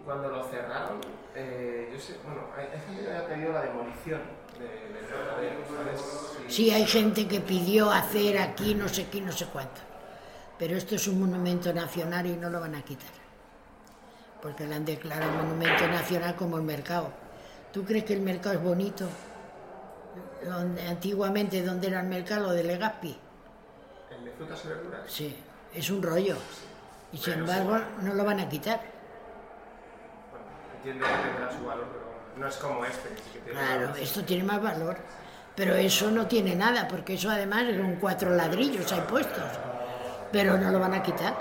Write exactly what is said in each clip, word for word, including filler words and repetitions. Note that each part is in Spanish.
Cuando lo cerraron, eh, yo sé, bueno, hay, hay gente que había pedido la demolición del de, mercadero, ¿sabes? Sí, hay gente que pidió hacer aquí no sé qué, no sé cuánto. Pero esto es un monumento nacional y no lo van a quitar. Porque lo han declarado monumento nacional como el mercado. ¿Tú crees que el mercado es bonito? Donde, antiguamente, ¿dónde era el mercado? Lo de Legazpi. ¿El de frutas y verduras? Sí, es un rollo. Y sin embargo, no lo van a quitar. Bueno, entiendo que tendrá su valor, pero no es como este. Que tiene Claro, más. esto tiene más valor. Pero eso no tiene nada, porque eso además son cuatro ladrillos hay puestos. Pero no lo van a quitar.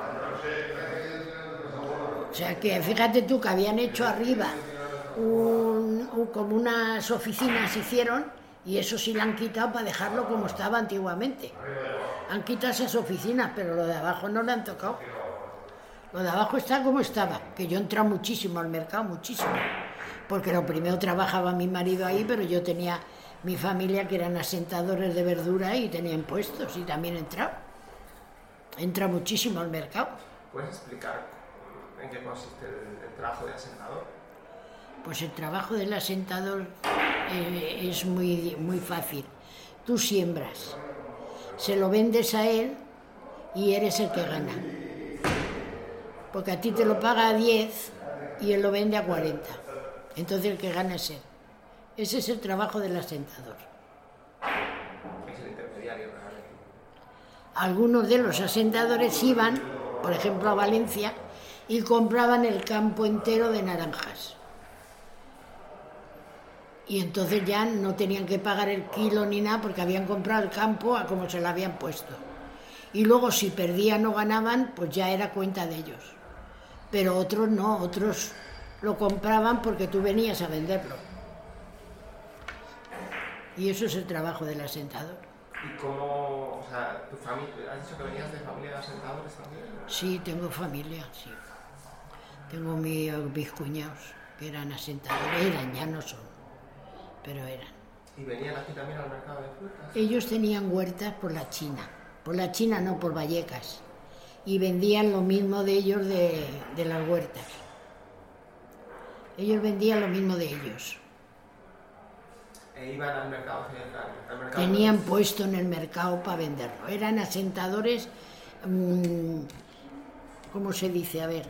O sea que fíjate tú que habían hecho arriba un, un, como unas oficinas hicieron, y eso sí lo han quitado para dejarlo como estaba antiguamente. Han quitado esas oficinas, pero lo de abajo no lo han tocado. Lo de abajo está como estaba, que yo he entrado muchísimo al mercado, muchísimo. Porque lo primero trabajaba mi marido ahí, pero yo tenía mi familia que eran asentadores de verdura y tenían puestos, y también he entrado. Entra muchísimo al mercado. ¿Puedes explicar en qué consiste el, el trabajo de asentador? Pues el trabajo del asentador eh, es muy, muy fácil. Tú siembras, se lo vendes a él y eres el que gana. Porque a ti te lo paga a diez y él lo vende a cuarenta. Entonces el que gana es él. Ese es el trabajo del asentador. Es el intermediario, realmente. Algunos de los asentadores iban, por ejemplo, a Valencia y compraban el campo entero de naranjas. Y entonces ya no tenían que pagar el kilo ni nada porque habían comprado el campo a como se lo habían puesto. Y luego si perdían o ganaban, pues ya era cuenta de ellos. Pero otros no, otros lo compraban porque tú venías a venderlo. Y eso es el trabajo del asentador. ¿Y cómo, o sea, tu familia, has dicho que venías de familia de asentadores también? Sí, tengo familia, sí. Tengo mi, mis cuñados que eran asentadores, eran, ya no son, pero eran. ¿Y venían aquí también al mercado de frutas? Ellos tenían huertas por la China, por la China no, por Vallecas, y vendían lo mismo de ellos de, de las huertas. Ellos vendían lo mismo de ellos. E iban al mercado central. Al mercado Tenían de... puesto en el mercado para venderlo. Eran asentadores, mmm, ¿cómo se dice? A ver,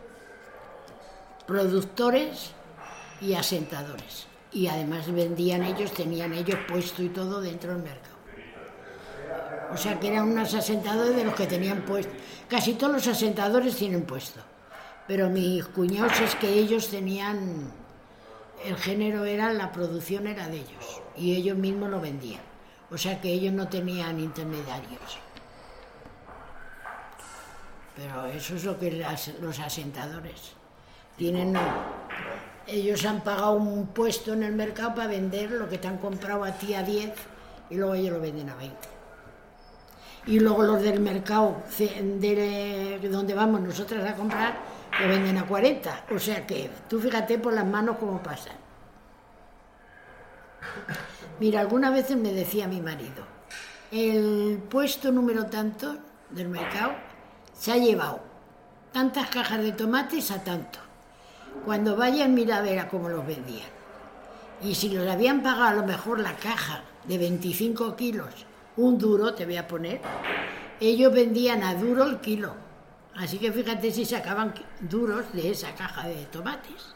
productores y asentadores. Y además vendían ellos, tenían ellos puesto y todo dentro del mercado. O sea que eran unos asentadores de los que tenían puesto. Casi todos los asentadores tienen puesto. Pero mis cuñados es que ellos tenían... El género era, la producción era de ellos. Y ellos mismos lo vendían. O sea que ellos no tenían intermediarios. Pero eso es lo que las, los asentadores tienen. Ellos han pagado un puesto en el mercado para vender lo que te han comprado a ti a diez y luego ellos lo venden a veinte. Y luego los del mercado de donde vamos nosotras a comprar lo venden a cuarenta. O sea que tú fíjate por las manos cómo pasan. Mira, algunas veces me decía mi marido, el puesto número tanto del mercado se ha llevado tantas cajas de tomates a tanto. Cuando vayan, mira a ver a cómo los vendían. Y si los habían pagado a lo mejor la caja de veinticinco kilos, un duro te voy a poner, ellos vendían a duro el kilo. Así que fíjate si sacaban duros de esa caja de tomates.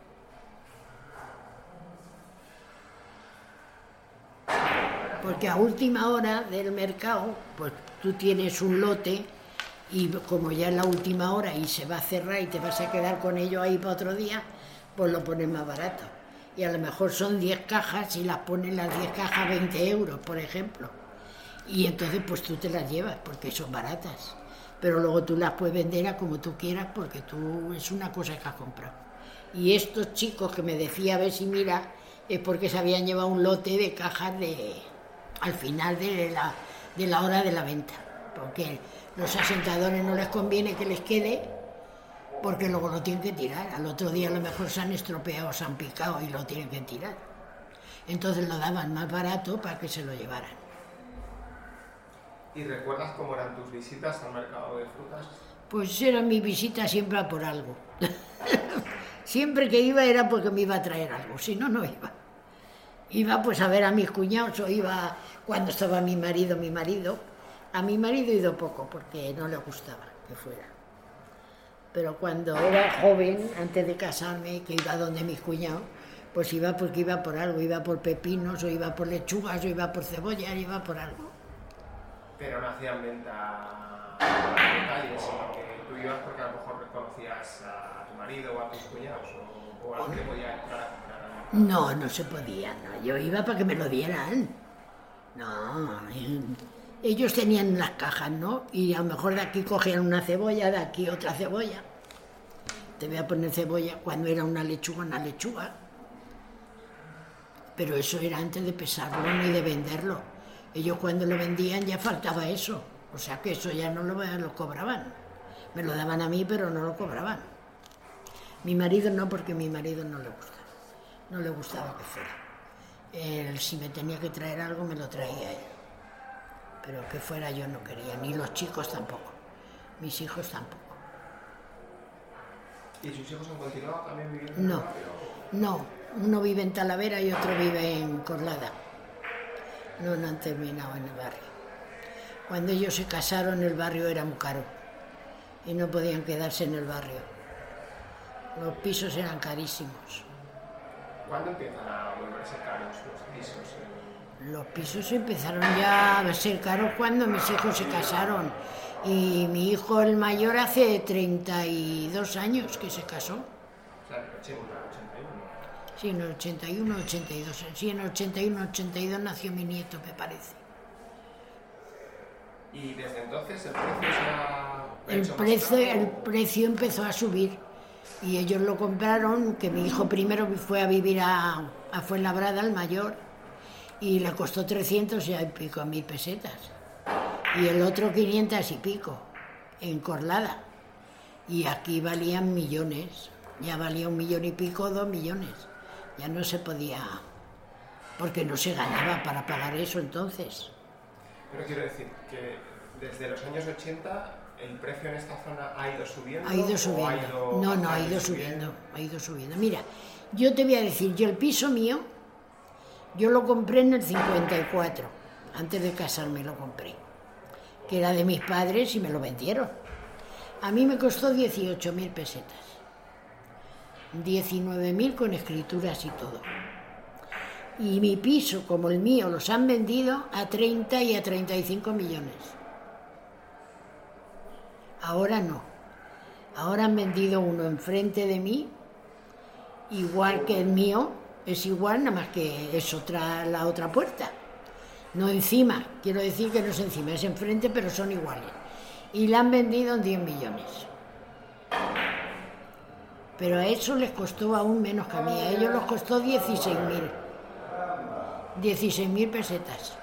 Porque a última hora del mercado, pues tú tienes un lote y como ya es la última hora y se va a cerrar y te vas a quedar con ello ahí para otro día, pues lo pones más barato. Y a lo mejor son diez cajas y las ponen las diez cajas veinte euros, por ejemplo. Y entonces pues tú te las llevas porque son baratas. Pero luego tú las puedes vender a como tú quieras porque tú es una cosa que has comprado. Y estos chicos que me decía, a ver si mira, es porque se habían llevado un lote de cajas de al final de la, de la hora de la venta. Porque los asentadores no les conviene que les quede porque luego lo tienen que tirar. Al otro día a lo mejor se han estropeado, se han picado y lo tienen que tirar. Entonces lo daban más barato para que se lo llevaran. ¿Y recuerdas cómo eran tus visitas al mercado de frutas? Pues era mi visita siempre a por algo. Siempre que iba era porque me iba a traer algo, si no, no iba. Iba pues a ver a mis cuñados o iba cuando estaba mi marido, mi marido. A mi marido he ido poco porque no le gustaba que fuera. Pero cuando era joven, antes de casarme, que iba donde mis cuñados, pues iba porque iba por algo, iba por pepinos, o iba por lechugas, o iba por cebollas, iba por algo. Pero no hacían venta de detalles, sino que tú ibas porque a lo mejor conocías a tu marido o a tus cuñados, o, o alguien que podía entrar a comprar algo. No, no se podía, no. Yo iba para que me lo dieran. No, ellos tenían las cajas, ¿no? Y a lo mejor de aquí cogían una cebolla, de aquí otra cebolla. Te voy a poner cebolla cuando era una lechuga, una lechuga. Pero eso era antes de pesarlo ni de venderlo. Ellos cuando lo vendían ya faltaba eso. O sea que eso ya no lo, lo cobraban. Me lo daban a mí, pero no lo cobraban. Mi marido no, porque a mi marido no le gustaba. No le gustaba que fuera. Él, si me tenía que traer algo, me lo traía él. Pero que fuera yo no quería, ni los chicos tampoco. Mis hijos tampoco. ¿Y sus hijos han continuado también viviendo no, en el barrio? No. Uno vive en Talavera y otro vive en Corlada. No, no han terminado en el barrio. Cuando ellos se casaron, el barrio era muy caro y no podían quedarse en el barrio. Los pisos eran carísimos. ¿Cuándo empiezan a volverse caros los pisos? Los pisos empezaron ya a ser caros cuando mis hijos se casaron. Y mi hijo, el mayor, hace treinta y dos años que se casó. O sea, en el ochenta, ochenta y uno. Sí, en el ochenta y uno, ochenta y dos. Sí, en el ochenta y uno, ochenta y dos nació mi nieto, me parece. ¿Y desde entonces el precio se ha El hecho precio, más caro? el precio empezó a subir y ellos lo compraron, que mi hijo primero fue a vivir a, a Fuenlabrada, el mayor, y le costó trescientos y pico mil pesetas. Y el otro quinientos y pico, en Corlada. Y aquí valían millones, ya valía un millón y pico, dos millones. Ya no se podía, porque no se ganaba para pagar eso entonces. Pero quiero decir que desde los años ochenta el precio en esta zona ha ido subiendo. Ha ido ¿o subiendo. ha ido no, no, ha ido subiendo, ha ido subiendo. Mira, yo te voy a decir, yo el piso mío, yo lo compré en el cincuenta y cuatro, antes de casarme lo compré, que era de mis padres y me lo vendieron. A mí me costó dieciocho mil pesetas. diecinueve mil con escrituras y todo. Y mi piso, como el mío, los han vendido a treinta y a treinta y cinco millones. Ahora no. Ahora han vendido uno enfrente de mí, igual que el mío, es igual, nada más que es otra, la otra puerta. No encima, quiero decir que no es encima, es enfrente, pero son iguales. Y la han vendido en diez millones. Pero a eso les costó aún menos que a mí. A ellos les costó dieciséis mil. dieciséis mil pesetas.